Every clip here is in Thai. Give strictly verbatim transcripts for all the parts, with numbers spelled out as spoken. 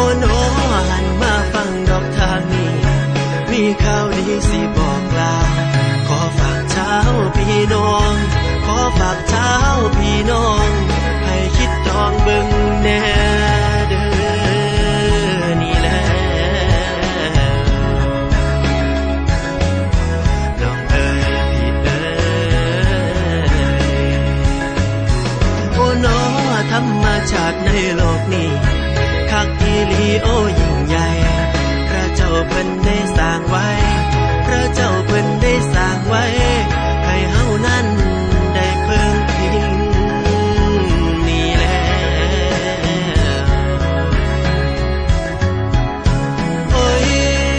อ้โนหันมาฟังดอกทางนี้มีข่าวดีสิบอกลาขอฝากเช้าพี่น้องขอฝากเช้าพี่น้องให้คิดดองเบิ่งแน่เด้อนี่แหละน้องเอ๋ยพี่เอ๋ยโอ้โนธรรมชาติในโลกนี้คักอีหลีโอ้ยิ่งใหญ่พระเจ้าเพิ่นได้สร้างไว้พระเจ้าเพิ่นได้สร้างไว้ให้เฮานั้นได้เพิ่งพิงนี่แหละโอ้ย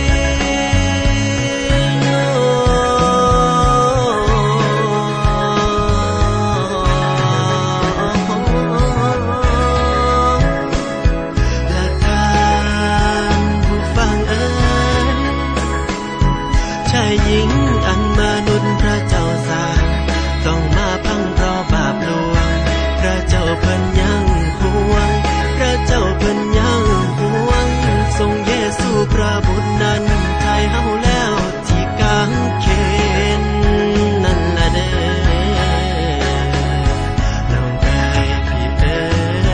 หญิงอันมนุษย์พระเจ้าสร้างต้องมาพังเพราะบาปลวงพระเจ้าเพิ่นยังห่วงพระเจ้าเพิ่นยังห่วงทรงเยซูพระบุตรนั้นไถ่เฮาแล้วที่กางเขนนั่นล่ะเด้อน้องเอ๋ยพี่เอ๋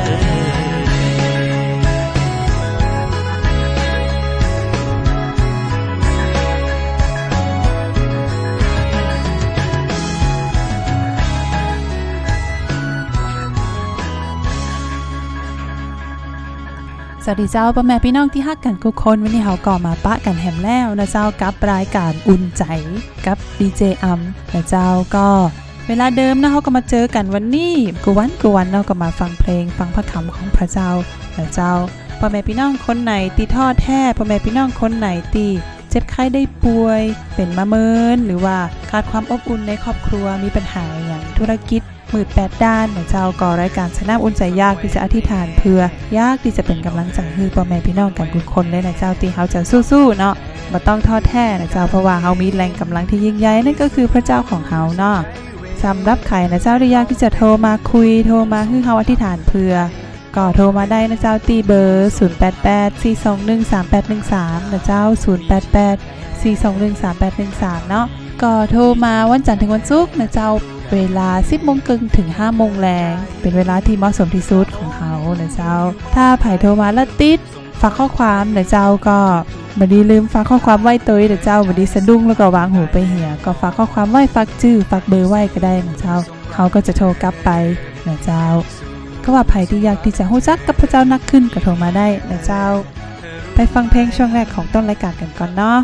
สวัสดีเจ้าพ่อแม่พี่น้องที่ฮักกันทุกคนวันนี้เฮาก็มาปะกันแฮมแล้วนะเจ้ากับรายการอุ่นใจกับดีเจอัมนะเจ้าก็เวลาเดิมนะเฮาก็มาเจอกันวันนี้กูวันกูวันเราก็มาฟังเพลงฟังพระคำของพระเจ้านะเจ้าพ่อแม่พี่น้องคนไหนที่ท้อแท้พ่อแม่พี่น้องคนไหนที่เจ็บไข้ได้ป่วยเป็นมะเมินหรือว่าขาดความอบอุ่นในครอบครัวมีปัญหาอย่างธุรกิจมืดแปดด้านนะเจ้าก็รายการชนะอุ่นใจยากที่จะอธิษฐานเพื่อยากที่จะเป็นกำลังใจให้พ่อแม่พี่น้องกันทุกคนเลยนะเจ้าที่เฮาจะสู้ๆเนาะบ่ต้องท้อแท้นะเจ้าเพราะว่าเฮามีแรงกำลังที่ยิ่งใหญ่นั่นก็คือพระเจ้าของเฮาเนาะสำหรับใครนะเจ้าที่อยากที่จะโทรมาคุยโทรมาให้เฮาอธิษฐานเพื่อก็โทรมาได้นะเจ้าตีเบอร์ศูนย์ แปด แปด สี่ สอง หนึ่ง สาม แปด หนึ่ง สามนะเจ้าศูนย์ แปด แปด สี่ สอง หนึ่ง สาม แปด หนึ่ง สามเนาะก็โทรมาวันจันทร์ถึงวันศุกร์นะเจ้าเวลา สิบโมงครึ่ง ถึง ห้าโมงแลงเป็นเวลาที่เหมาะสมที่สุดของเฮานะเจ้าถ้าไผโทรมาแล้วติดฝากข้อความนะเจ้าก็บ่ได้ลืมฝากข้อความไว้ตัวนะเจ้าบ่ได้สะดุ้งแล้วก็วางหูไปเหี่ยก็ฝากข้อความไว้ฝากชื่อฝากเบอร์ไว้ก็ได้นะเจ้าเขาก็จะโทรกลับไปนะเจ้าก็ว่าไผที่อยากที่จะรู้จักกับพระเจ้านักขึ้นก็โทรมาได้นะเจ้าไปฟังเพลงช่วงแรกของต้นรายการกันก่อนเนาะ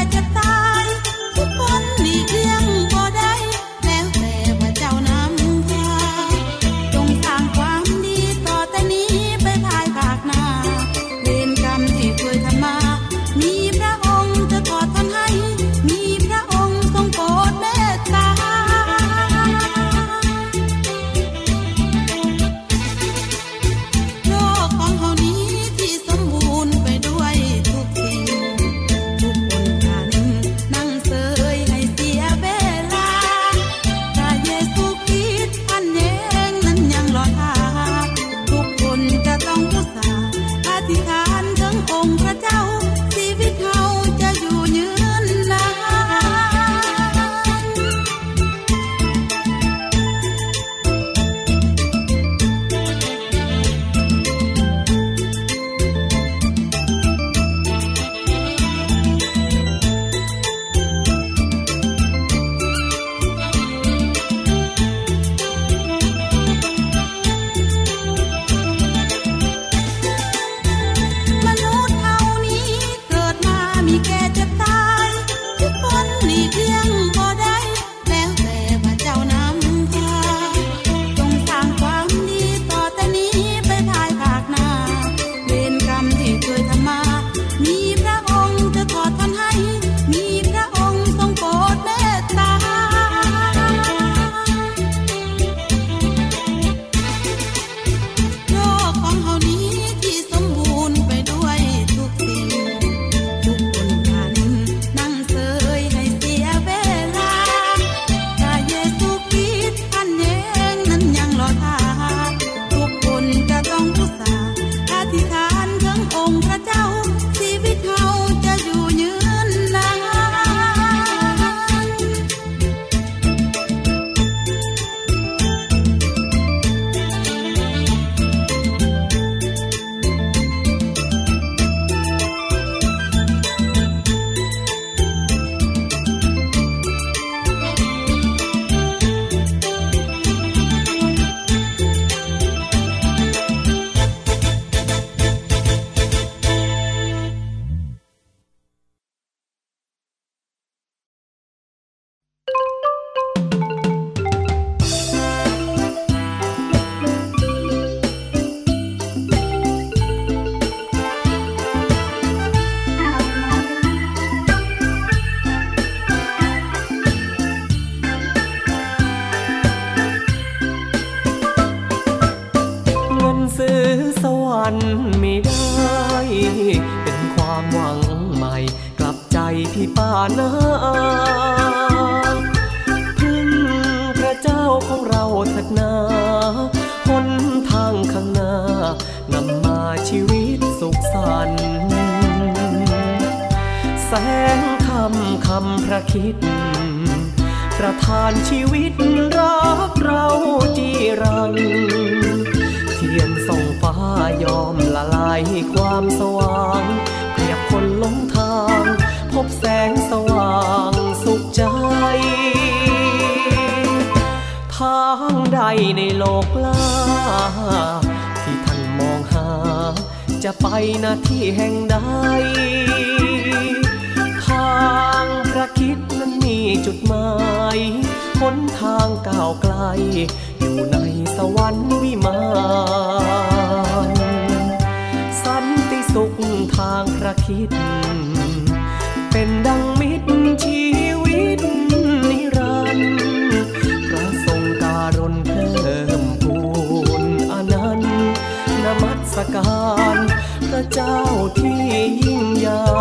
ทุกคนหลีกเลี่ยงบ่ได้แล้วแต่ว่าเจ้านำของเราเถิดนาหนทางข้างหน้านำมาชีวิตสุขสันต์แสงธรรมคำพระคิดประทานชีวิตรักเราจีรังเทียนส่องฟ้ายอมละลายความสว่างเปรียบคนหลงทางพบแสงสว่างสุขใจทางใดในโลกล่าที่ท่านมองหาจะไปณที่แห่งใดทางพระคิดนั้นมีจุดหมายหนทางก้าวไกลอยู่ในสวรรค์วิมานสันติสุขทางพระคิดเป็นดังมิตรชีวิตนิรันดร์พระทรงการุณเพิ่มพูนอนันต์นมัสการพระเจ้าที่ยิ่งใหญ่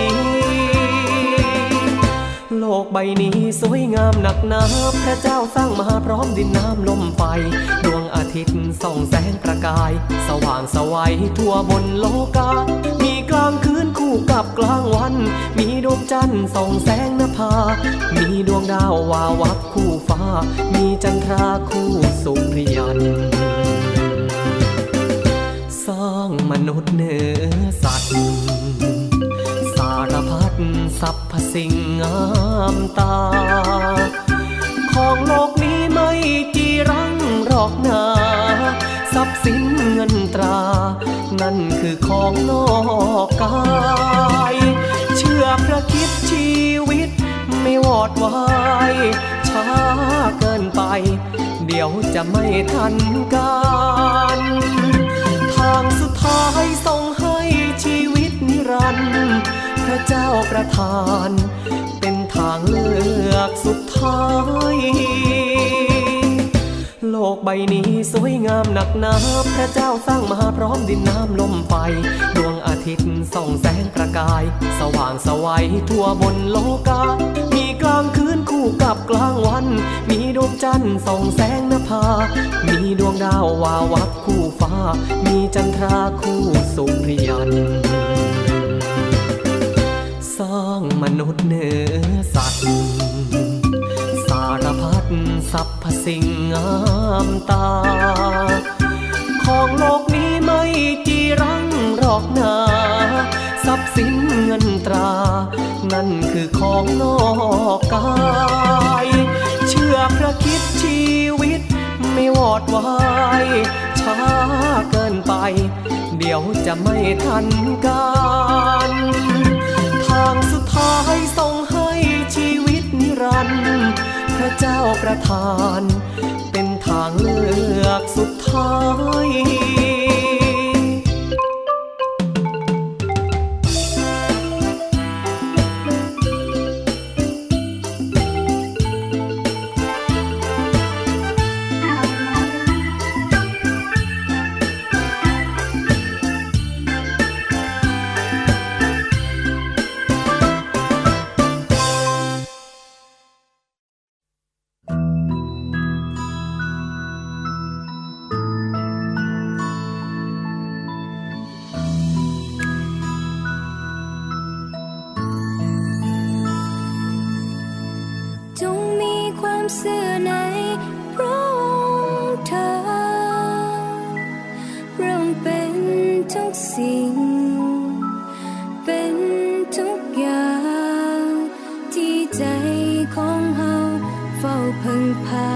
โลกใบนี้สวยงามหนักหนาพระเจ้าสร้างมาพร้อมดินน้ำลมไฟดวงอาทิตย์ส่องแสงประกายสว่างสวัยทั่วบนโลกามีกลางคืนคู่กับกลางวันมีดวงจันทร์ส่องแสงนภามีดวงดาววาวับคู่ฟ้ามีจันทราคู่สุริยันสร้างมนุษย์เหนือสัตว์สารพัดสรรพสิ่งงามตาของโลกนี้ไม่จีรังหรอกนาทรัพย์สินเงินตรานั่นคือของนอกกายเชื่อพระคิดชีวิตไม่วอดวายช้าเกินไปเดี๋ยวจะไม่ทันการทางสุดท้ายส่งให้ชีวิตนิรันดร์พระเจ้าประทานเป็นทางเลือกสุดท้ายโลกใบนี้สวยงามหนักหนาพระเจ้าสร้างมาพร้อมดินน้ำลมไฟดวงอาทิตย์ส่องแสงประกายสว่างสวัยทั่วบนโลกามีกลางคืนคู่กับกลางวันมีดวงจันทร์ส่องแสงนภามีดวงดาววาวับคู่ฟ้ามีจันทราคู่สุริยันสร้างมนุษย์เหนือสัตว์สารพัดสรรพสิ่งงามตาของโลกนี้ไม่จีรังหรอกนาทรัพย์สินเงินตรานั่นคือของนอกกายเชื่อพระคิดชีวิตไม่วอดวายช้าเกินไปเดี๋ยวจะไม่ทันการทางสุดท้ายส่งให้ชีวิตนิรันดร์พระเจ้าประทานเป็นทางเลือกสุดท้ายเสื่อในพระองค์เธอพระองค์เป็นทุกสิ่งเป็นทุกอย่างที่ใจของเฮาเฝ้าพึ่งพา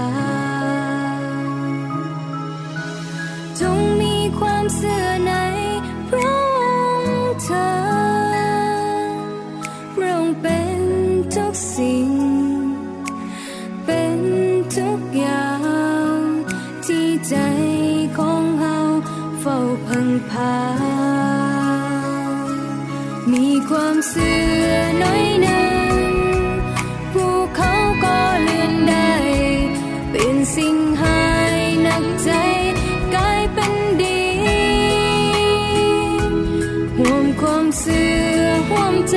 จงมีความเสื่อในพระองค์เธอพระองค์เป็นทุกสิ่งเป็นทุกอย่างที่ใจของเฮาเฝ้าพึ่งพามีความเสื่อน้อยหนึ่งภูเขาก็เลื่อนได้เป็นสิ่งหายหนักใจกลายเป็นดีห่วงความเสื่อห่วงใจ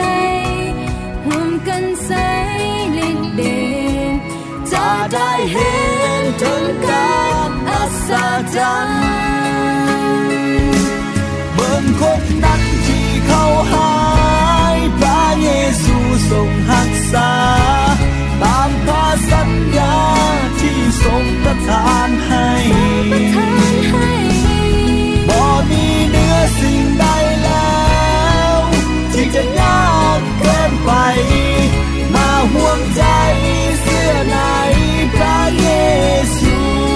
ห่วงกันใสฤทธิ์เดชจะได้เห็นถึงการอัศจรรย์เบิ่งคนนั้นที่เขาหายพระเยซูทรงรักษาตามพระสัญญาที่ทรงประทานให้บ่มีเหนือสิ่งใดแล้วที่จะยากเกินไปมาห่วงใจเสื้อในพระเยซู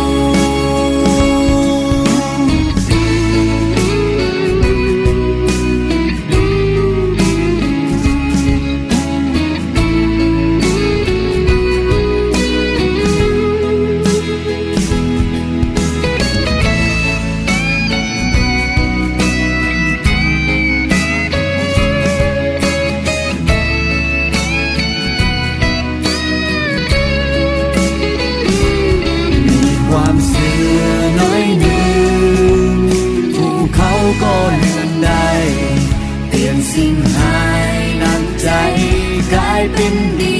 ก็เลือนได้เปลี่ยนสิ่งหายน้ำใจกลายเป็นดี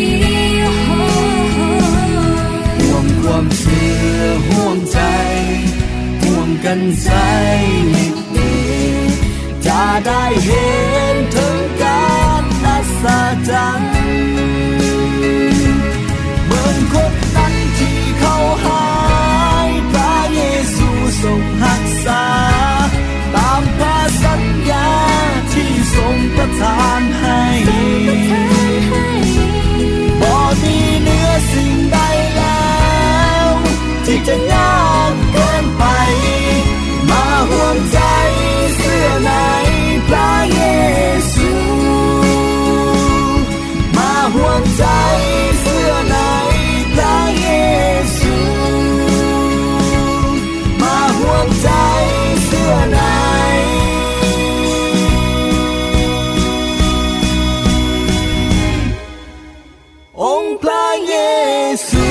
ห่วงความเชื่อห่วงใจห่วงกันใจนิดเดียวจะได้เห็นถึงการอัศจรรย์เมื่อคนนั้นที่เขาหายพระเยซูทรงรักษาตามพระสัญญาที่ทรงประทานให้บ่มีเหนือสิ่งใดแล้วที่จะยากเกินไปมาห่วงใจเสื้อในพระเยซูมาห่วงใจเสื้อในพระเยซูมาห่วงใจเสื้อในองค์พระเยซู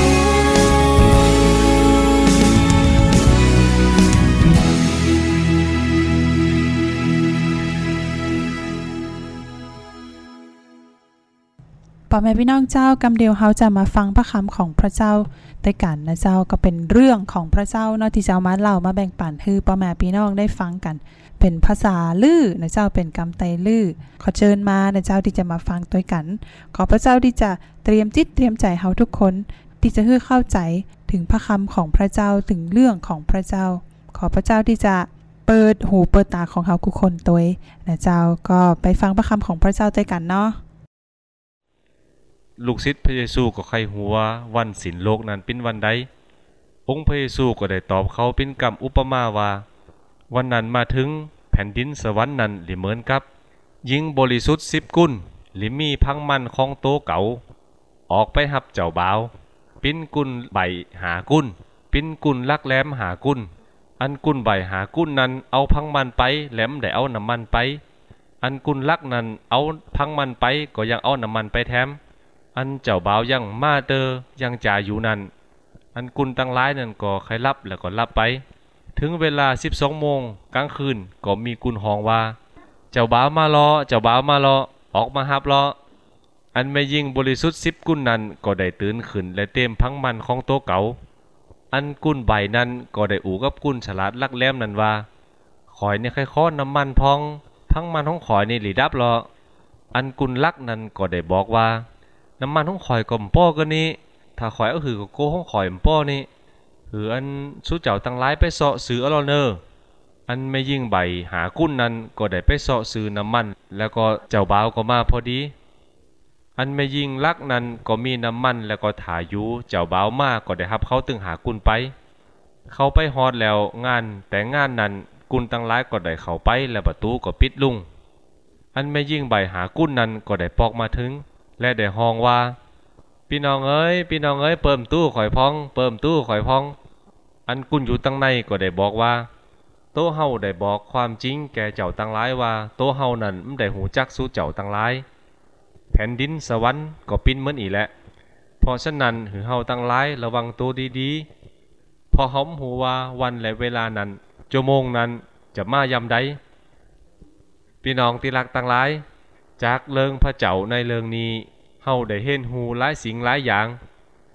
พ่อแม่พี่น้องเจ้ากำเดียวเฮาจะมาฟังพระคำของพระเจ้าด้วยกันนะเจ้าก็เป็นเรื่องของพระเจ้าเนาะที่เจ้ามาเล่ามาแบ่งปันให้พ่อแม่พี่น้องได้ฟังกันเป็นภาษาลือนะเจ้าเป็นกำไตลือขอเชิญมานะเจ้าที่จะมาฟังด้วยกันขอพระเจ้าที่จะเตรียมจิตเตรียมใจเฮาทุกคนที่จะให้เข้าใจถึงพระคำของพระเจ้าถึงเรื่องของพระเจ้าขอพระเจ้าที่จะเปิดหูเปิดตาของเฮาทุกคนตัวนะเจ้าก็ไปฟังพระคำของพระเจ้าด้วยกันเนาะลูกศิษย์พระเยซูก็ใครหัววันสิ้นโลกนั้นเป็นวันใดองค์พระเยซูก็ได้ตอบเขาเป็นคำอุปมาว่าวันนั้นมาถึงแผ่นดินสวรรค์นั้นหรือเหมือนกับหญิงบริสุทธิ์สิบกุลหรือมีพังมันของโตเก่าออกไปหับเจ้าบ่าวปิ้นกุลใบหากุลปิ้นกุลลักแหลมหากุลอันกุลใบหากุลนั้นเอาพังมันไปแหลมได้เอาน้ำมันไปอันกุลลักนั้นเอาพังมันไปก็ยังเอาน้ำมันไปแถมอันเจ้าบ่าวยังมาเตอยังจ่าอยู่นั้นอันกุลตั้งหลายนั้นก็ใครรับแล้วก็รับไปถึงเวลาสิบสองโมงกลางคืนก็มีกุลห้องว่าเจ้าบ่าวมารอเจ้าบ่าวมารอออกมาหับรออันไม่ยิ่งบริสุทธิ์สิบกุลนั้นก็ได้ตื่นขึ้นและเต็มพังมันของโตเก่าอันกุลใบนั้นก็ได้อู่กับกุลฉลาดลักแหลมนั้นว่าข่อยเนี่ยใครค้อนน้ำมันพองพังมันของข่อยนี่หลีดับรออันกุลลักนั้นก็ได้บอกว่าน้ำมันของข่อยก็มป้อก็นี้ถ้าข่อยเอาหือก็โกของข่อยมป้อนี่หืออันสู้เจ้าตั้งหลายไปเสาะซื้อเอาเนออันไม่ยิ่งใบหากุลนั้นก็ได้ไปเสาะซื้อน้ำมันแล้วก็เจ้าบ่าวก็มาพอดีอันไม่ยิ่งลักนั้นก็มีน้ำมันแล้วก็ถ่ายอยู่เจ้าบ่าวมาก็ได้รับเขาตึงหากุลไปเขาไปฮอดแล้วงานแต่งานนั้นกุลตั้งหลายก็ได้เข้าไปแล้วประตูก็ปิดลุ่งอันไม่ยิ่งใบหากุลนั้นก็ได้ปอกมาถึงและได้ห้องว่าพี่น้องเอ้ยพี่น้องเอ้ยเปิ่มตู้ข่อยพองเปิ่มตู้ข่อยพองอันกุลอยู่ตั้งในก็ได้บอกว่าโตเฮาได้บอกความจริงแก่เจ้าตั้งหลายว่าโตเฮานั้นไม่ได้หูจักสู้เจ้าตั้งหลายแผ่นดินสวรรค์ก็ปิ้นเหมือนอีแหละเพราะฉะนั้นหือเฮาตั้งหลายระวังตัวดีๆพอเฮาหูว่าวันและเวลานั้นชั่วโมงนั้นจะมายามใดพี่น้องที่รักตั้งหลายจากเรื่องพระเจ้าในเรื่องนี้เฮาได้เห็นหูหลายสิ่งหลายอย่าง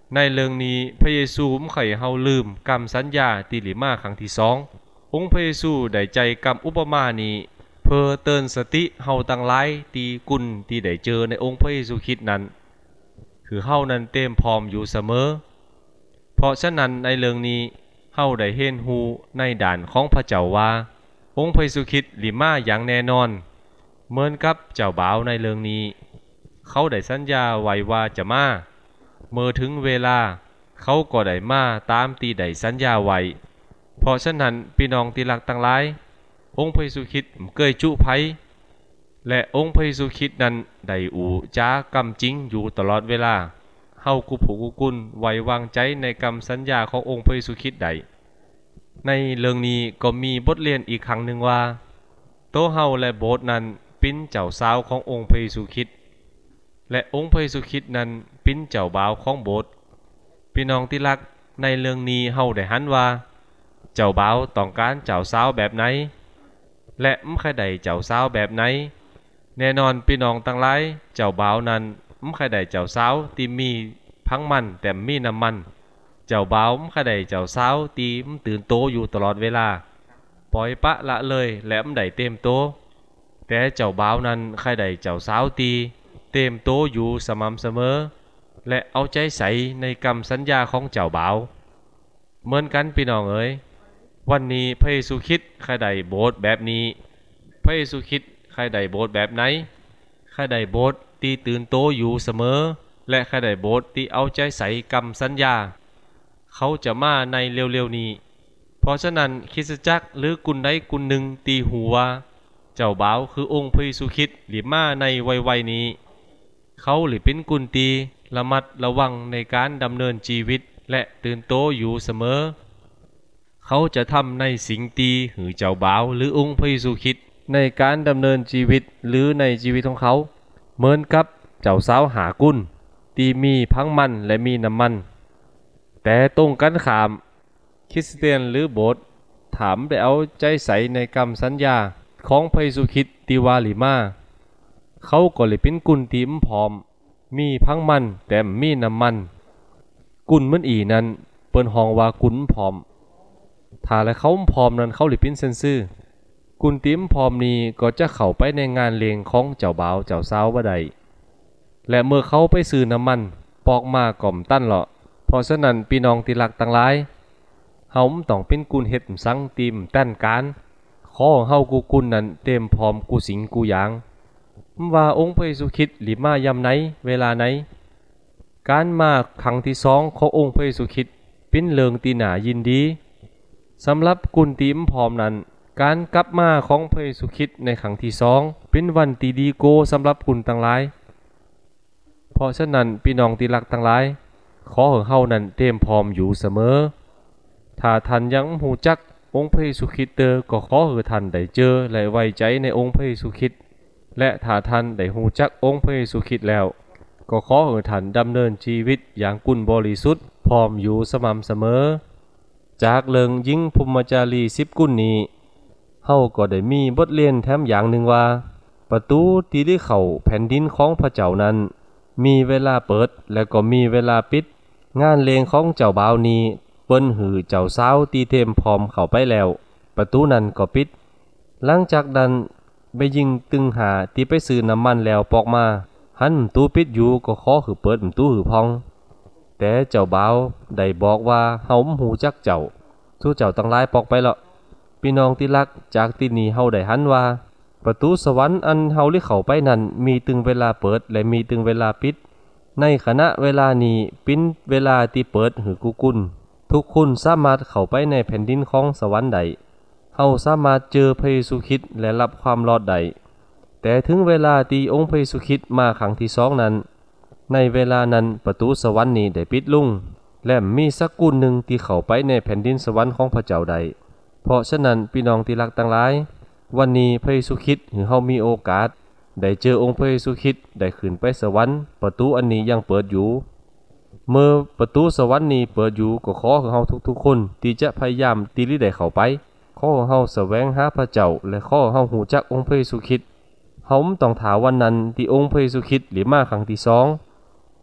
ในเรื่องนี้พระเยซูไม่เคยเฮาลืมคำสัญญาที่หลีมาครั้งที่สององค์พระเยซูได้ใจคำอุปมานี้เพื่อเตือนสติเฮาตั้งหลายที่กุนที่ได้เจอในองค์พระเยซูคริสต์นั้นคือเฮานั้นเต็มพร้อมอยู่เสมอเพราะฉะนั้นในเรื่องนี้เฮาได้เห็นฮู้ในด่านของพระเจ้าว่าองค์พระเยซูคริสต์หลีมาอย่างแน่นอนเหมือนกับเจ้าบ่าวในเรื่องนี้เขาได้สัญญาไว้ว่าจะมาเมื่อถึงเวลาเขาก็ได้มาตามที่ได้สัญญาไว้เพราะฉะนั้นพี่น้องที่รักทั้งหลายองค์พระเยซูคริสต์เกยจุภัยและองค์พระเยซูคริสต์นั้นได้อูจ้ากำจริงอยู่ตลอดเวลาเฮากุผูกุกุลไว้วางใจในคำสัญญาขององค์พระเยซูคริสต์ใดในเรื่องนี้ก็มีบทเรียนอีกครั้งหนึ่งว่าโตเฮาและโบสถ์นั้นเป็นเจ้าสาวขององค์พระเยซูคริสต์และองค์พระเยซูคริสต์นั้นเป็นเจ้าบ่าวของโบสถ์พี่น้องที่รักในเรื่องนี้เฮาได้หันว่าเจ้าบ่าวต้องการเจ้าสาวแบบไหนและไม่เคยได้เจ้าสาวแบบไหนแน่นอนพี่น้องทั้งหลายเจ้าบ่าวนั้นไม่เคยได้เจ้าสาวที่มีพังมันแต่มีน้ำมันเจ้าบ่าวไม่เคยได้เจ้าสาวที่ตื่นโตอยู่ตลอดเวลาปล่อยปะละเลยและไม่ได้เต็มโตแต่เจ้าบ่าวนั้นเคยได้เจ้าสาวที่เต็มโตอยู่สม่ำเสมอและเอาใจใส่ในคำสัญญาของเจ้าบ่าวเหมือนกันพี่น้องเอ๋ยวันนี้พระเยซูคริสต์ใครใดโบสถ์แบบนี้พระเยซูคริสต์ใครใดโบสถ์แบบไหนใครใดโบสถ์ที่ตื่นโตอยู่เสมอและใครใดโบสถ์ที่เอาใจใส่คำสัญญาเขาจะมาในเร็วๆนี้เพราะฉะนั้นคริสตจักรหรือกุนใดกุนหนึ่งตีหูว่าเจ้าบ่าวคือองค์พระเยซูคริสต์หรือมาในวัยๆนี้เขาหรือเป็นกุนตีระมัดระวังในการดำเนินชีวิตและตื่นโตอยู่เสมอเขาจะทำในสิ่งที่หือเจ้าบ่าวหรือองค์พระเยซูคริสต์ในการดำเนินชีวิตหรือในชีวิตของเขาเหมือนกับเจ้าสาวหากุนที่มีพังมันและมีน้ำมันแต่ตรงกันข้ามคริสเตียนหรือโบสถ์ถามได้เอาใจใส่ในคำสัญญาของพระเยซูคริสต์ที่ว่าหลีมาเขาก็เลยเป็นกุนที่พร้อมมีพังมันแต่มีน้ำมันกุนมันอีนั้นเปิ้นห้องว่ากุนพร้อมถ้าและเขาพร้อมนั้นเขาหรือเป็นเซนซื่อกุนติมพร้อมนี้ก็จะเข้าไปในงานเลี้ยงของเจ้าบ่าวเจ้าสาวบ่ได้และเมื่อเขาไปซื้อน้ำมันปอกมาก่อมตั้นเหาะเพราะฉะนั้นพี่น้องที่รักทั้งหลายเฮาต้องเป็นกุนเฮ็ดสังติมตั้นการขอเฮากูกุนนั้นเต็มพร้อมกูสิงกูหยางว่าองค์พระเยซูคริสต์หรือมายามไหนเวลาไหนการมาครั้งที่สองขององค์พระเยซูคริสต์เป็นเรื่องที่น่ายินดีสำหรับกุนติมพร้อมนั้นการกลับมาของพระเยซูคริสต์ในครั้งที่สองเป็นวันที่ดีโกสำหรับกุนทั้งหลายเพราะฉะนั้นพี่น้องที่รักทั้งหลายขอให้เฮานั้นเตรียมพร้อมอยู่เสมอถ้าท่านยังหูจักองค์พระเยซูคริสต์เตอก็ขอให้ท่านได้เจอและไว้ใจในองค์พระเยซูคริสต์และถ้าท่านได้หูจักองค์พระเยซูคริสต์แล้วก็ขอให้ท่านดำเนินชีวิตอย่างกุนบริสุทธิ์พร้อมอยู่สม่ำเสมอจากเรื่องยิงพรหมจารีสิบกุนนี้เฮาก็ได้มีบทเรียนแถมอย่างหนึ่งว่าประตูที่ได้เข้าแผ่นดินของพระเจ้านั้นมีเวลาเปิดและก็มีเวลาปิดงานเลี้ยงของเจ้าบ่าวนี้เปิ้นหือเจ้าสาวที่เตรียมพร้อมเข้าไปแล้วประตูนั้นก็ปิดหลังจากนั้นไปยิงตึงหาที่ไปซื้อน้ำมันแล้วปอกมาหันประตูปิดอยู่ก็ขอหือเปิดประตูหือพองแต่เจ้าบ่าวได้บอกว่าเฮาหูจักเจ้าทุกเจ้าตั้งหลายปอกไปแล้วพี่น้องที่รักจากที่นี้เฮาได้หันว่าประตูสวรรค์อันเฮาได้เข้าไปนั้นมีตึงเวลาเปิดและมีตึงเวลาปิดในขณะเวลานี้เป็นเวลาที่เปิดหือกุกุนทุกคนสามารถเข้าไปในแผ่นดินของสวรรค์ได้เฮาสามารถเจอพระเยซูคริสต์และรับความรอดได้แต่ถึงเวลาที่องค์พระเยซูคริสต์มาครั้งที่สองนั้นในเวลานั้นประตูสวรรค์นี้ได้ปิดลงและมีสักกุนหนึ่งที่เข้าไปในแผ่นดินสวรรค์ของพระเจ้าได้เพราะฉะนั้นพี่น้องที่รักทั้งหลายวันนี้พระเยซูคริสต์หรือเฮามีโอกาสได้เจอองค์พระเยซูคริสต์ได้ขึ้นไปสวรรค์ประตูอันนี้ยังเปิดอยู่เมื่อประตูสวรรค์นี้เปิดอยู่ก็ขอให้เฮาทุกๆคนที่จะพยายามที่จะได้เข้าไปขอให้เฮาแสวงหาพระเจ้าและขอให้เฮาฮู้จักองค์พระเยซูคริสต์เฮาต้องถามวันนั้นที่องค์พระเยซูคริสต์หรือมาครั้งที่สอง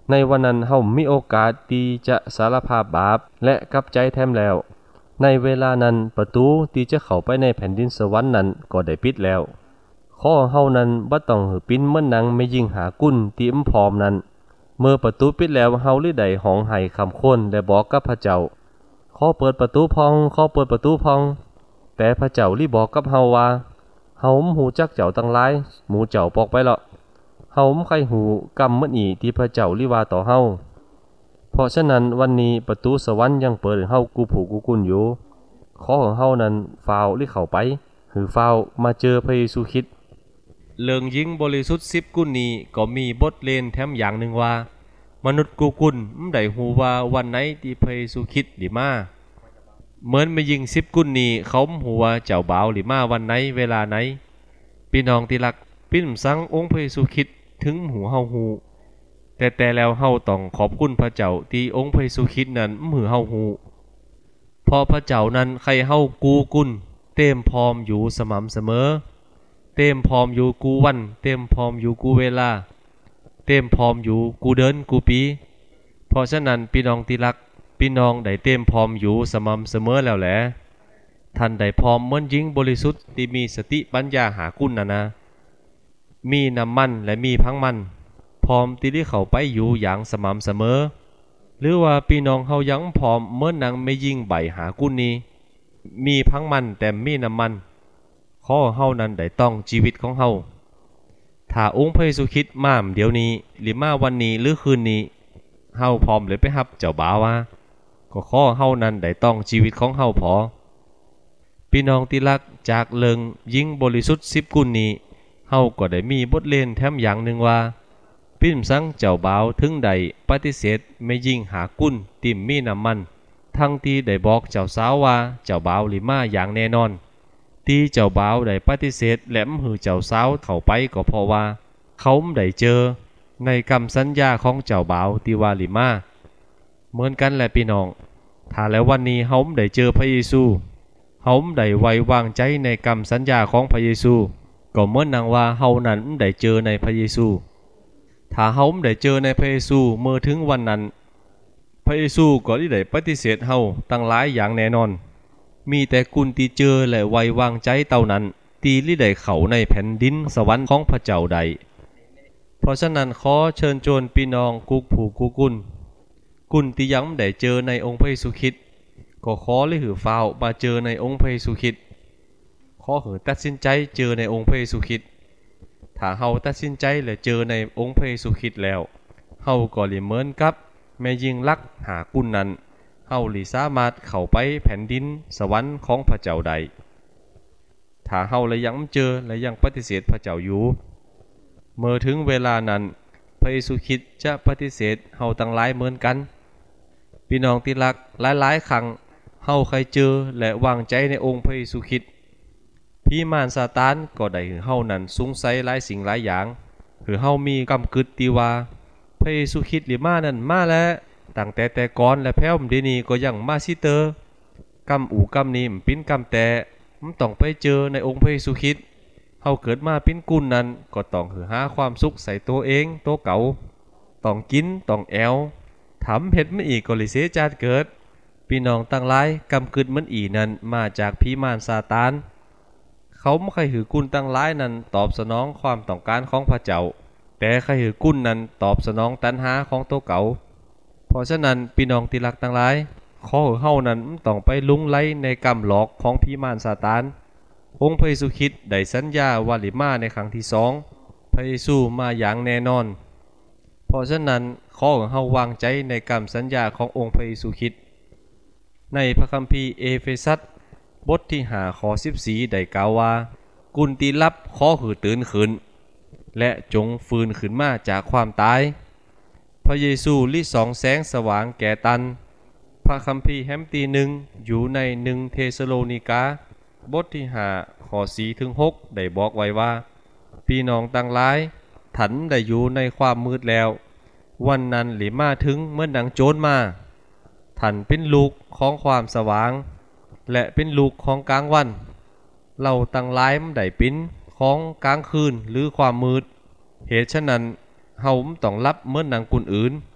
ในวันนั้นเฮามีโอกาสที่จะสารภาพบาปและกลับใจแท้แล้วในเวลานั้นประตูที่จะเข้าไปในแผ่นดินสวรรค์นั้นก็ได้ปิดแล้วข้อเฮานั้นบ่ต้องหือปิ้นเหมือนนางไม่ยิ่งหากุนที่อึ้มพร้อมนั้นเมื่อประตูปิดแล้วเฮาลิได้ห้องไห้คำค้นและบอกกับพระเจ้าขอเปิดประตูพองขอเปิดประตูพองแต่พระเจ้าลิบอกกับเฮาว่าเฮาหูจักเจ้าตั้งหลายหมู่เจ้าปอกไปแล้วเฮาใครหูกรรมมื้อนี้ที่พระเจ้าลิว่าต่อเฮาเพราะฉะนั้นวันนี้ประตูสวรรค์ยังเปิดให้เฮากูผูกูกุนอยู่ขอของเฮานั้นฟ้าวลิเข้าไปหรือฟ้าวมาเจอพระเยซูคริสต์เรื่องยิงบริสุทธิ์สิบกุนนี้ก็มีบทเรียนแถมอย่างหนึ่งว่ามนุษย์กูกุนไม่ได้ฮู้ว่าวันไหนที่พระเยซูคริสต์สิมาเหมือนไม่ยิงสิบกุนนี้เขาฮู้ว่าเจ้าบ่าวสิมาวันไหนเวลาไหนพี่น้องที่รักปิ้นสังองค์พระเยซูคริสต์ถึงหูเฮาฮู้แต่แต่แล้วเฮาต้องขอบคุณพระเจ้าที่องค์พระเยซูคริสต์นั้นมือเฮาฮู้เพราะพระเจ้านั้นใครเฮากูกุนเต็มพร้อมอยู่สม่ำเสมอเต็มพร้อมอยู่กูวันเต็มพร้อมอยู่กูเวลาเต็มพร้อมอยู่กูเดินกูปีเพราะฉะนั้นพี่น้องที่รักพี่น้องได้เต็มพร้อมอยู่สม่ำเสมอแล้วแหละท่านได้พร้อมเหมือนหญิงบริสุทธิ์ที่มีสติปัญญาหากุนน่ะนะมีน้ำมันและมีพังมันพร้อมที่ได้เข้าไปอยู่อย่างสม่ำเสมอหรือว่าพี่น้องเฮายังพร้อมเหมือนนางไม่ยิ่งใบหากุนนี้มีพังมันแต่มีน้ำมันขอเฮานั้นได้ต้องชีวิตของเฮาถ้าองค์พระเยซูคริสต์มาเดี๋ยวนี้หรือมาวันนี้หรือคืนนี้เฮาพร้อมเลยไปรับเจ้าบ่าวว่าก็ขอเฮานั้นได้ต้องชีวิตของเฮาพอพี่น้องที่รักจากเลิงยิ่งบริสุทธิ์สิบกุนนี้เฮาก็ได้มีบทเรียนแถมอย่างหนึ่งว่าปิ้นสังเจ้าบ่าวถึงใดปฏิเสธไม่ยิ่งหากุนติ่มมีน้ำมันทั้งที่ได้บอกเจ้าสาวว่าเจ้าบ่าวลิมาอย่างแน่นอนที่เจ้าบ่าวได้ปฏิเสธแหลมหือเจ้าสาวเข้าไปก็เพราะว่าเขาได้เจอในคำสัญญาของเจ้าบ่าวที่ว่าลิมาเหมือนกันแหละพี่น้องถ้าแล้ววันนี้เฮาได้เจอพระเยซูเฮาได้ไว้วางใจในคำสัญญาของพระเยซูก็เหมือนนางว่าเฮานั้นได้เจอในพระเยซูถ้าเฮาได้เจอในพระเยซูเมื่อถึงวันนั้นพระเยซูก็ได้ปฏิเสธเฮาตั้งหลายอย่างแน่นอนมีแต่กุนที่เจอและไว้วางใจเท่านั้นที่ลิได้เข้าในแผ่นดินสวรรค์ของพระเจ้าใดเพราะฉะนั้นขอเชิญชวนพี่น้องกุกผู้กุกุนกุนที่ยังได้เจอในองค์พระเยซูคริสต์ก็ขอเลยหือฟ้าวมาเจอในองค์พระเยซูคริสต์ขอหือตัดสินใจเจอในองค์พระเยซูคริสต์ถ้าเฮาตัดสินใจและเจอในองค์พระเยซูคริสต์แล้วเฮาก็ลิเหมือนกับแม่ยิงลักหากุนนั้นเฮาลิสามารถเข้าไปแผ่นดินสวรรค์ของพระเจ้าใดถ้าเฮาและยังเจอและยังปฏิเสธพระเจ้าอยู่เมื่อถึงเวลานั้นพระเยซูคริสต์จะปฏิเสธเฮาตั้งหลายเหมือนกันพี่น้องที่รักหลายๆครั้งเฮาเคยเจอและวางใจในองค์พระเยซูคริสต์พี่มารซาตานก็ได้ให้เฮานั้นสงสัยหลายสิ่งหลายอย่างคือเฮามีกำกึดที่ว่าพระเยซูคริสต์หรือมานั้นมาแล้วตั้งแต่แต่ก่อนและแพ้วมเดนี้ก็ยังมาซิเตอร์กำอูกำนี้ปิ้นกำแต่มันต้องไปเจอในองค์พระเยซูคริสต์เฮาเกิดมาปิ้นกุนนั้นก็ต้องหือหาความสุขใส่ตัวเองตัวเก่าต้องกินต้องแอวทำเฮ็ดมันอีกก็ลิเสจาดเกิดพี่น้องตั้งหลายกำกึดมันอีนั้นมาจากผีมารซาตานเขาไม่เคยหือกุนตั้งหลายนั้นตอบสนองความต้องการของพระเจ้าแต่ใครหือกุนนั้นตอบสนองตัณหาของตัวเก่าเพราะฉะนั้นพี่น้องที่รักทั้งหลายขอเฮานั้นต้องไปลุงไล่ในกรรมหลอกของผีมารซาตานองค์พระเยซูคริสต์ได้สัญญาว่าสิมาในครั้งที่สองพระเยซูมาอย่างแน่นอนเพราะฉะนั้นขอเฮาวางใจในคำสัญญาขององค์พระเยซูคริสต์ในพระคัมภีร์เอเฟซัสบทที่ห้าข้อสิบสี่ได้กล่าวว่ากุนที่รับขอหือตื่นขึ้นและจงฟื้นขึ้นมาจากความตายพระเยซูลิส่องแสงสว่างแก่ตันพระคัมภีร์แฮมตีหนึ่งอยู่ในหนึ่งเทสโลนิกาบทที่ห้าข้อสี่ถึงหกได้บอกไว้ว่าพี่น้องตั้งหลายถันได้อยู่ในความมืดแล้ววันนั้นหลิมาถึงเมื่อดังโจรมาถันเป็นลูกของความสว่างและเป็นลูกของกลางวันเราตั้งหลายได้เป็นของกลางคืนหรือความมืดเหตุฉะนั้นเฮาต้องรับเมื่อดังกุนอื่น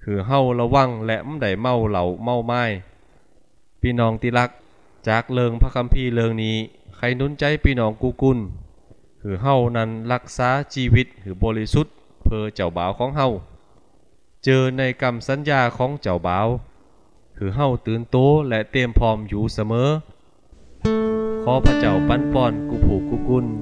คือเฮาระวังและบ่ได้เมาเหล้าเมาไม้พี่น้องที่รักจากเริงพระคัมภีร์เริงนี้ใครหนุนใจพี่น้องกูกุลคือเฮานั้นรักษาชีวิตคือบริสุทธิ์เพื่อเจ้าบ่าวของเฮาเจอในกรรมสัญญาของเจ้าบ่าวคือเฮาตื่นโตและเตรียมพร้อมอยู่เสมอขอพระเจ้าปั้นป้อนกูผูกกูกุล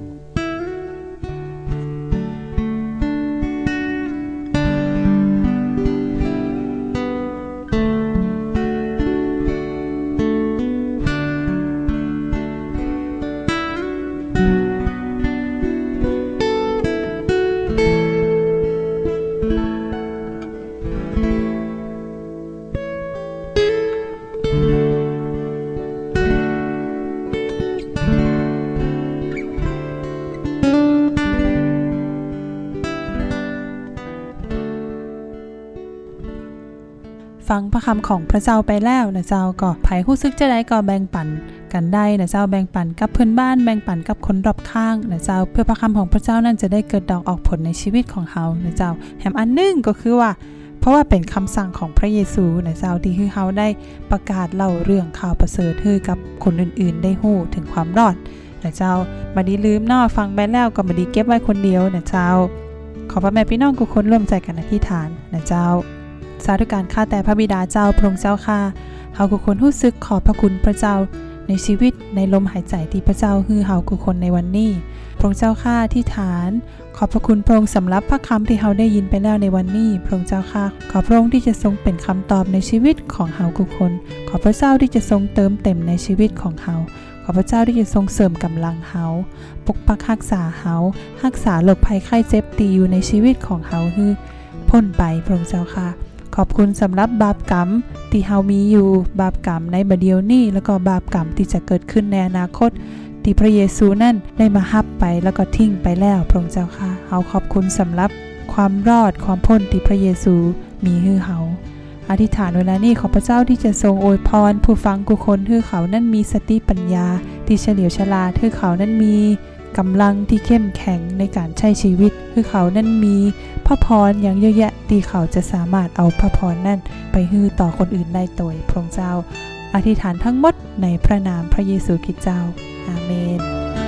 ฟังพระคำของพระเจ้าไปแล้วนะเจ้าก็ไผรู้สึกจะได้ก็แบ่งปันกันได้นะเจ้าแบ่งปันกับเพื่อนบ้านแบ่งปันกับคนรอบข้างนะเจ้าเพื่อพระคำของพระเจ้านั้นจะได้เกิดดอกออกผลในชีวิตของเฮานะเจ้าแถมอันนึงก็คือว่าเพราะว่าเป็นคำสั่งของพระเยซูนะเจ้าที่คือเฮาได้ประกาศเล่าเรื่องข่าวประเสริฐให้กับคนอื่นๆได้ฮู้ถึงความรอดนะเจ้าบ่ได้ลืมเนาะฟังไปแล้วก็บ่ได้เก็บไว้คนเดียวนะเจ้าขอพระแม่พี่น้องทุกคนร่วมใจกันอธิษฐานนะเจ้าสาธุการข้าแต่พระบิดาเจ้าพระองค์เจ้าข้าเฮาทุกคนรู้สึกขอบพระคุณพระเจ้าในชีวิตในลมหายใจที่พระเจ้าให้เฮาทุกคนในวันนี้พระองค์เจ้าข้าอธิษฐานขอบพระคุณพระองค์สำหรับพระคำที่เฮาได้ยินไปแล้วในวันนี้พระองค์เจ้าข้าขอพระองค์ที่จะทรงเป็นคำตอบในชีวิตของเฮาทุกคนขอพระเจ้าที่จะทรงเติมเต็มในชีวิตของเฮาขอพระเจ้าที่จะทรงเสริมกำลังเฮาปกปักรักษาเฮารักษาโรคภัยไข้เจ็บที่อยู่ในชีวิตของเฮาให้พ้นไปพระองค์เจ้าข้าขอบคุณสำหรับบาปกรรมที่เฮามีอยู่บาปกรรมในบัดเดี๋ยวนี้แล้วก็บาปกรรมที่จะเกิดขึ้นในอนาคตที่พระเยซูนั่นได้มารับไปแล้วก็ทิ้งไปแล้วพระองค์เจ้าค่ะเฮาขอบคุณสำหรับความรอดความพ้นที่พระเยซูมีให้เฮาอธิษฐานเวลานี้ขอพระเจ้าที่จะทรงอวยพรผู้ฟังทุกคนให้เขานั้นมีสติปัญญาที่เฉลียวฉลาดให้เขานั้นมีกำลังที่เข้มแข็งในการใช้ชีวิตคือเขานั้นมีพระพรอย่างเยอะแยะที่เขาจะสามารถเอาพระพรนั้นไปฮือต่อคนอื่นได้โดยพระองค์เจ้าอธิษฐานทั้งหมดในพระนามพระเยซูคริสต์เจ้าอาเมน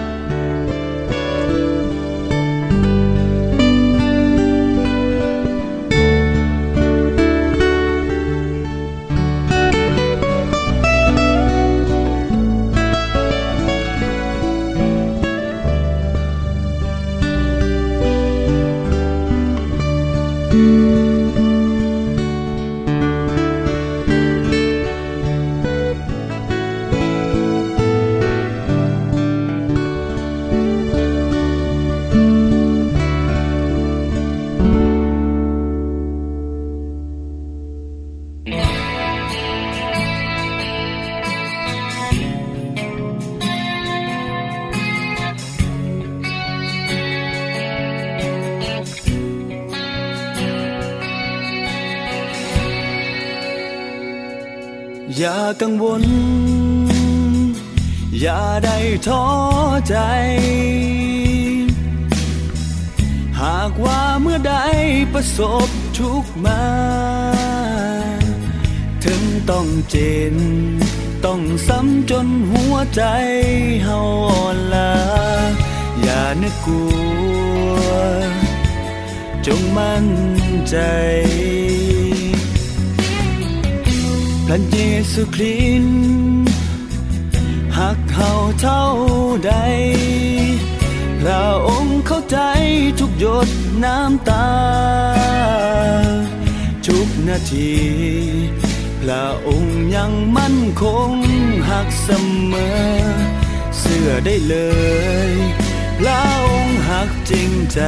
อย่ากังวลอย่าได้ท้อใจหากว่าเมื่อใดประสบทุกข์มาถึงต้องเจ็บต้องซ้ำจนหัวใจเฮาอ่อนล้าอย่านึกกลัวจงมั่นใจพระเยซูคริสต์หักเฮาเท่าใดพระองค์เข้าใจทุกหยดน้ำตาทุกนาทีพระองค์ยังมั่นคงหักเสมอเชื่อได้เลยพระองค์หักจริงใจ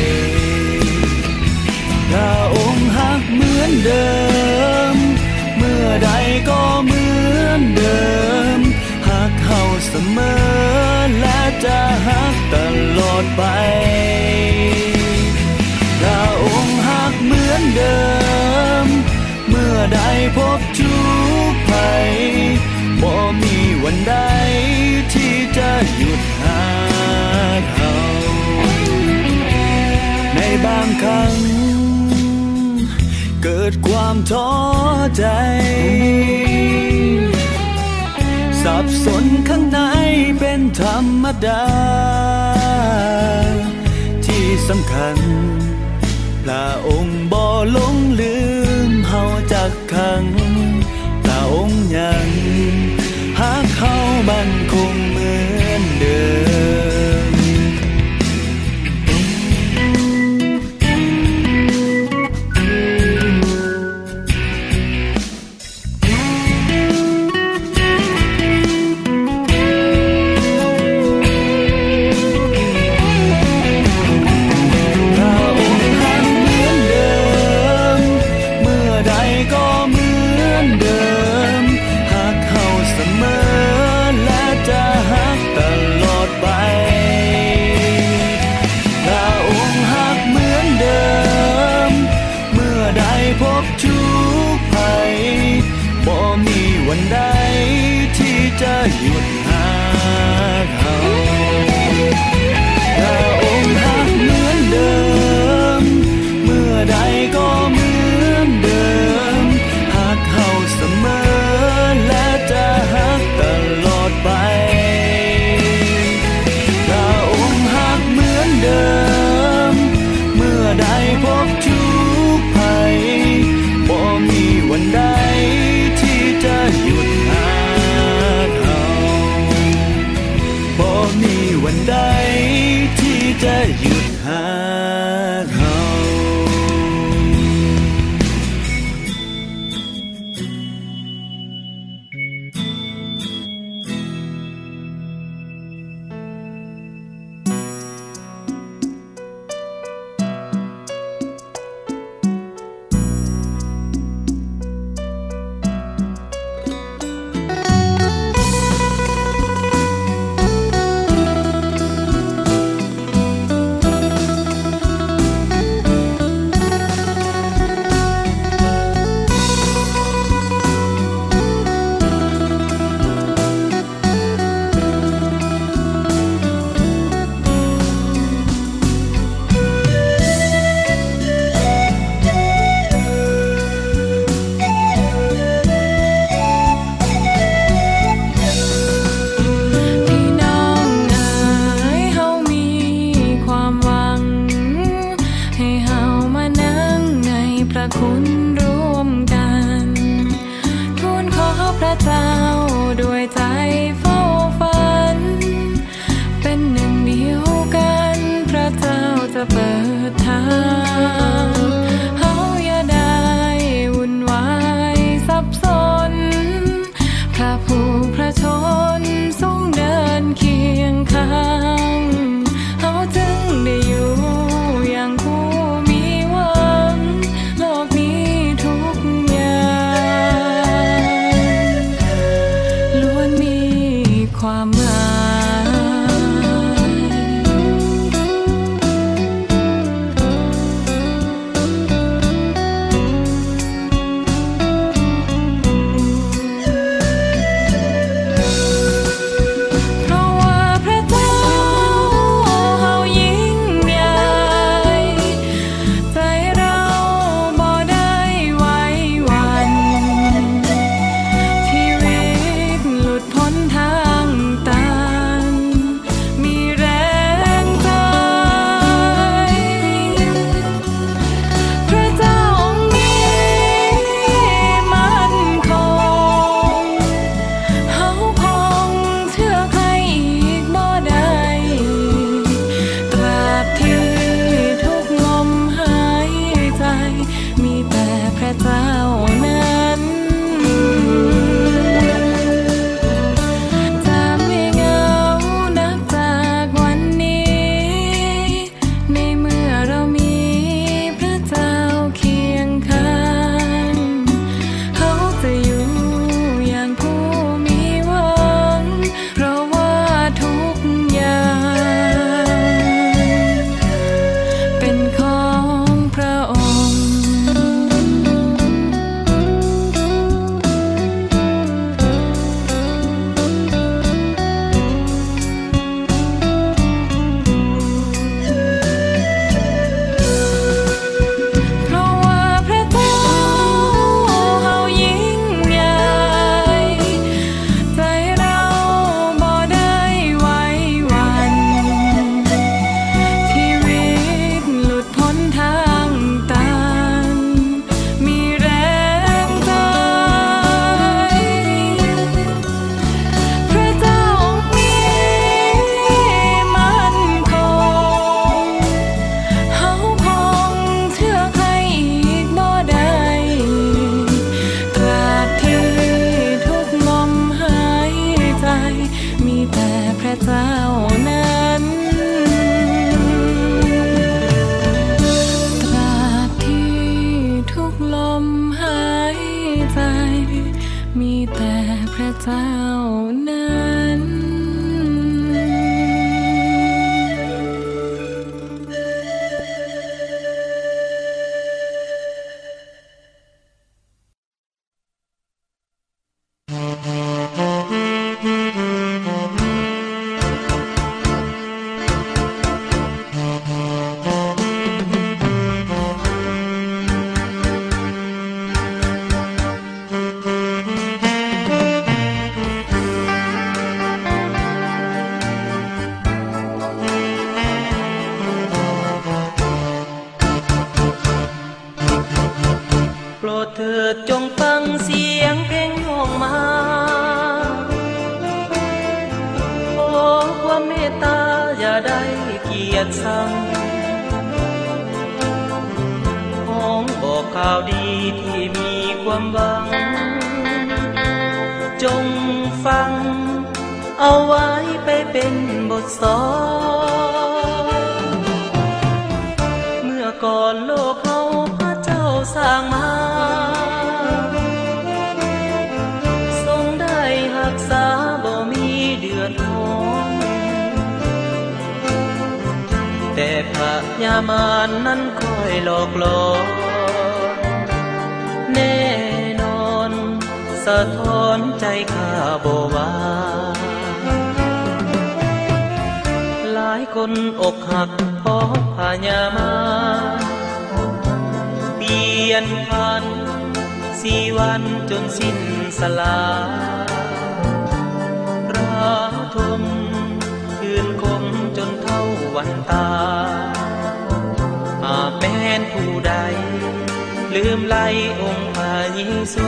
พระองค์หักเหมือนเดิมเมื่อใดก็เหมือนเดิมหักเฮาเสมอและจะหักตลอดไปพระองค์หักเหมือนเดิมเมื่อใดพบทุกข์ภัยบ่มีวันใดที่จะหยุดหักเฮาในบางครั้งเกิดความท้อใจสับสนข้างในเป็นธรรมดาที่สำคัญพระองค์บ่หลงลืมเฮาจักขังพระองค์ยังหากเฮามั่นคงเหมือนเดิมวันใดที่จะหยุดหาเขาพระองค์หักเหมือนเดิมเมื่อใดก็เหมือนเดิมหักเขาเสมอและจะหักตลอดไปพระองค์หักเหมือนเดิมเมื่อใดพบทุกข์ภัยบ่มีวันใดจะหยุดหาเขาบ่มีวันใดที่จะหยุดหาเขาทางตายพระเจ้านั้นตราบที่ทุกลมหายใจมีแต่พระเจ้านั้นจงฟังเสียงเพลงห้องมาขอความเมตตาอย่าได้เกียรติชังห้องบอกข่าวดีที่มีความหวังจงฟังเอาไว้ไปเป็นบทสอนเมื่อก่อนโลกเขาพระเจ้าสร้างมารักษาบ่มีเดือดร้อนแต่พระยามารนั้นคอยหลอกหลอนแน่นอนสะท้อนใจข้าบ่ว่าหลายคนอกหักเพราะพระยามารเปลี่ยนพันสี่วันจนสิ้นสลายทมคืนคมจนเท่าวันตาหากแม้นผู้ใดลืมไล่องค์พระเยซู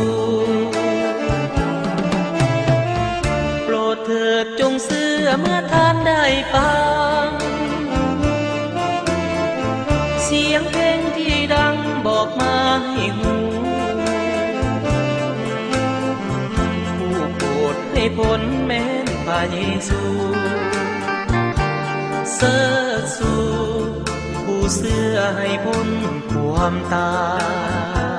โปรดเถิดจงเชื่อเมื่อท่านได้ฟังเสียงเพลงที่ดังบอกมาให้หูผู้โปรดให้ผลแม้พระเยซูเสิร์ชสู่ผู้เชื่อให้พ้นความตาย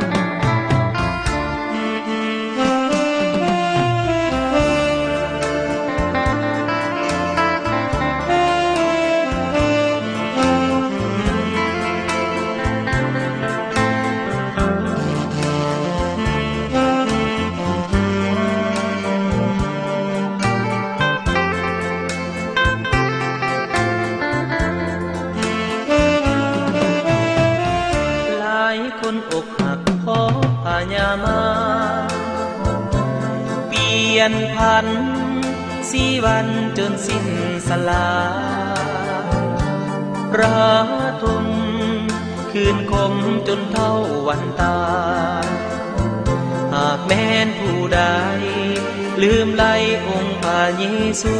อกหักเพราะพยามารเปลี่ยนพันสี่วันจนสิ้นสลายระทมคืนคมจนเท่าวันตายหากแม้นผู้ใดลืมไล่องค์พระเยซู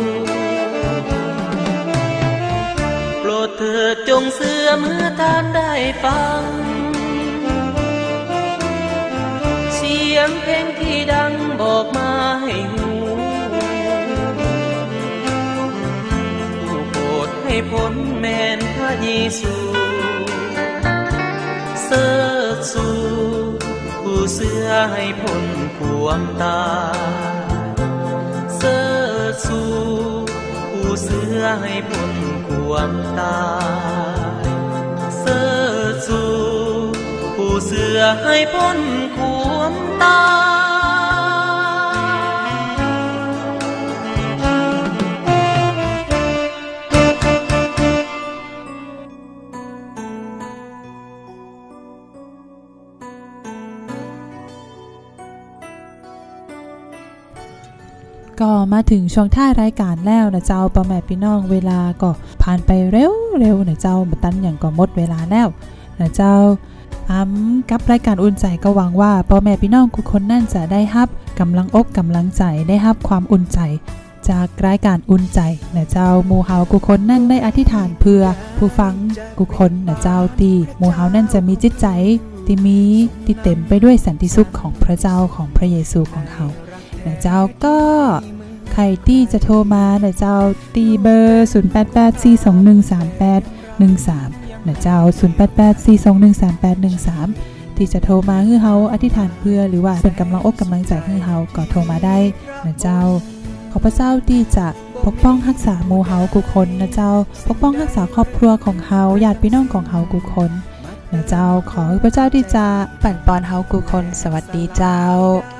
โปรดเถิดจงเชื่อเมื่อท่านได้ฟังเสียงเพลงที่ดังบอกมาให้หูผู้โปรดให้พ้นแม้นพระเยซูเสิร์ชสู่ผู้เชื่อให้พ้นความตายเสิร์ชสู่ผู้เชื่อให้พ้นความตายเสิร์ชสู่ผู้เชื่อให้พ้นความตายก็มาถึงช่วงท้ายรายการแล้วนะเจ้าพ่อแม่พี่น้องเวลาก็ผ่านไปเร็วเร็วนะเจ้าบัดตันอย่างก็หมดเวลาแล้วนะเจ้าอ้ำกับรายการอุ่นใจก็หวังว่าพ่อแม่พี่น้องทุกคนนั่นจะได้รับกำลังอกกำลังใจได้รับความอุ่นใจจากรายการอุ่นใจนะเจ้าหมู่เฮาทุกคนนั่นได้อธิษฐานเพื่อผู้ฟังทุกคนนะเจ้าที่หมู่เฮานั่นจะมีจิตใจที่มีที่เต็มไปด้วยสันติสุขของพระเจ้าของพระเยซูของเฮานะเจ้าก็ครที่จะโทรมานะเจ้าตีเบอร์ศูนย์ แปด แปด สี่ สอง หนึ่ง สาม แปด หนึ่ง สามนะเจ้าศูนย์ แปด แปด สี่ สอง หนึ่ง สาม แปด หนึ่ง สามที่จะโทรมาให้เฮาอธิษฐานเพื่อหรือว่าเป็นกำลังอกกำลังใจให้เฮาก็โทรมาได้นะเจ้าขอพระเจ้าที่จะปกป้องรักษาหมู่เฮาทุกคนนะเจ้าปกป้องรักษาครอบครัวของเฮาญาติพี่น้องของเฮาทุกคนนะเจ้าขอให้พระเจ้าที่จะปั่นปอนเฮาทุกคนสวัสดีเจ้า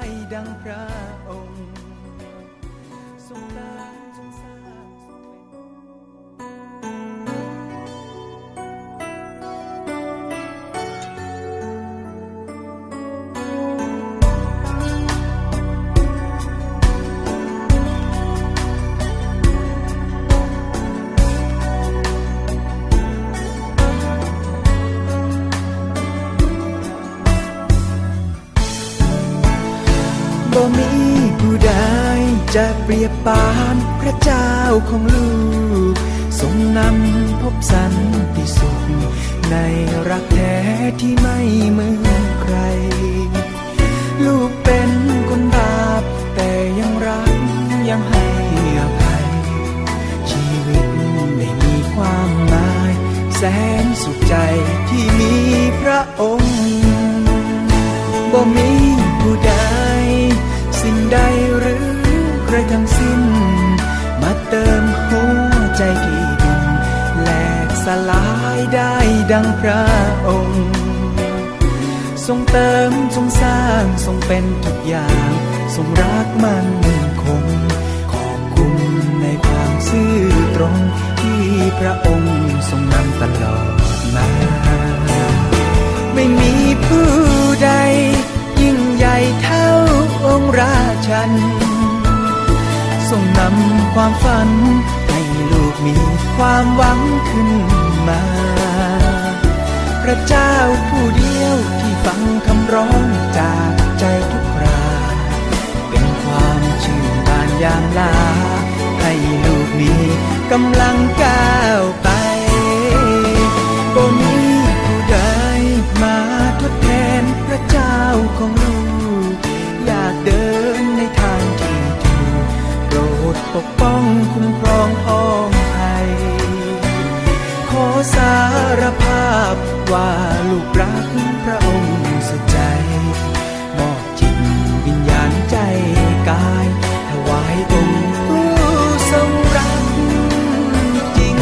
บ่มีผู้ใดจะเปรียบปานพระเจ้าของลูกทรงนำพบสันติสุขในรักแท้ที่ไม่เหมือนใครลูกเป็นคนบาปแต่ยังรักยังให้อภัยชีวิตได้มีความหมายแสนสุขใจที่มีพระองค์บ่มีผู้ใดสิ่งใดหรือใครทั้งสิ้นมาเติมหัวใจที่ดินแหลกสลายได้ดังพระองค์ทรงเติมทรงสร้างทรงเป็นทุกอย่างทรงรักมั่นคงขอบคุณในความซื่อตรงที่พระองค์ทรงนำตลอดมาไม่มีผู้ใดยิ่งใหญ่เท่าองค์ราชันทรงนำความฝันให้ลูกมีความหวังขึ้นมาพระเจ้าผู้เดียวที่ฟังคำร้องจากใจทุกคราเป็นความชื่นบานยามลาให้ลูกมีกำลังก้าวไปบ่มีผู้ใดมาทดแทนพระเจ้าของลูกอยากเดินในทางที่ถูกโปรดปกป้องคุ้มครองพ้องภัยขอสารภาพว่าลูกรักพระองค์สุดใจมอบจิตวิญญาณใจกายถวายองค์ผู้ทรงรักจริง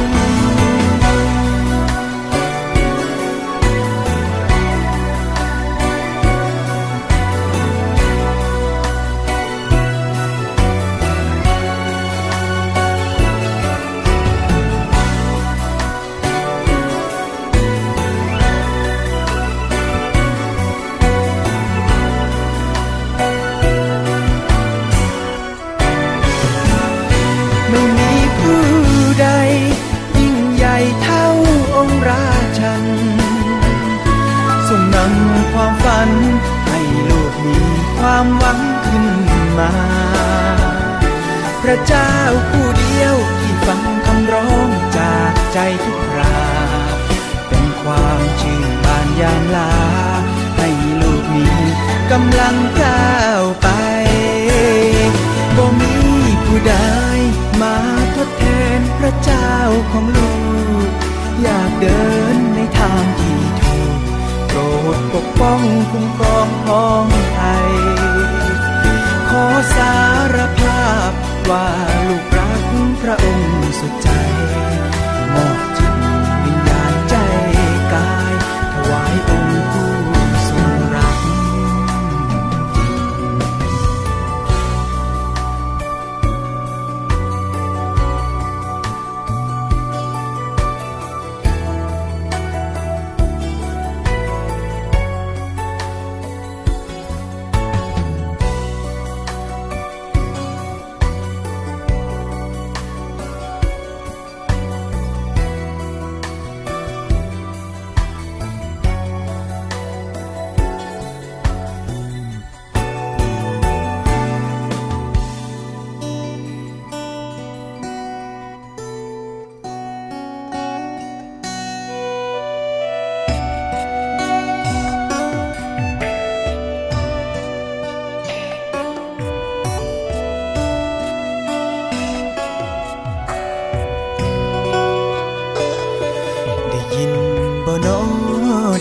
ความฝันให้ลูกมีความหวังขึ้นมาพระเจ้าผู้เดียวที่ฟังคำร้องจากใจทุกคราเป็นความชื่นบานยามลาให้ลูกมีกำลังก้าวไปบ่มีผู้ใดมาทดแทนพระเจ้าของลูกอยากเดินในทางที่ถูกโปรดปกป้องคุ้มครองพ้องไทยขอสารภาพว่าลูกรักพระองค์สุดใจมอบจิตวิญญาณใจกายถวายองค์ผู้ทรงรัก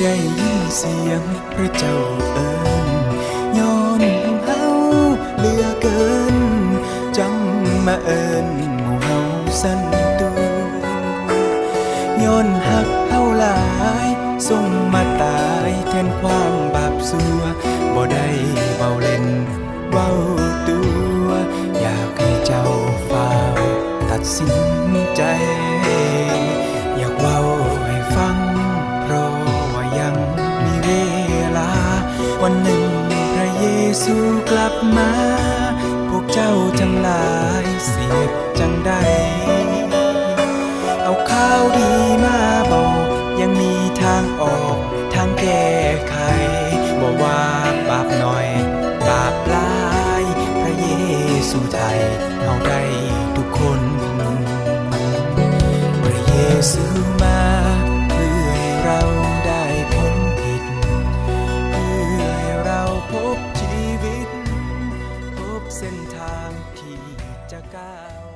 ได้ยินเสียงพระเจ้าเอิ้นย้อนเฮาเหลือเกินจังมาเอิ้นหมู่เฮาสั่นตูย้อนฮักเฮาหลายส่งมาตายแทนความบาปสัวบ่ได้เว้าเล่นเว้าตัวอยากให้เจ้าฟ้าวตัดสินใจอยากเว้าให้ฟังเพราะว่ายังมีเวลาวันหนึ่งพระเยซูกลับมาพวกเจ้าทั้งหลายเสียจังใดเอาข่าวดีมาบอกยังมีทางออกทางแก้ไขบ่ว่าบาปน้อยบาปหลายพระเยซูไทยเอาได้ทุกคนพระเยซูมาเพื่อให้เราได้พ้นผิดเพื่อให้เราพบชีวิตพบเส้นทางที่จะก้าว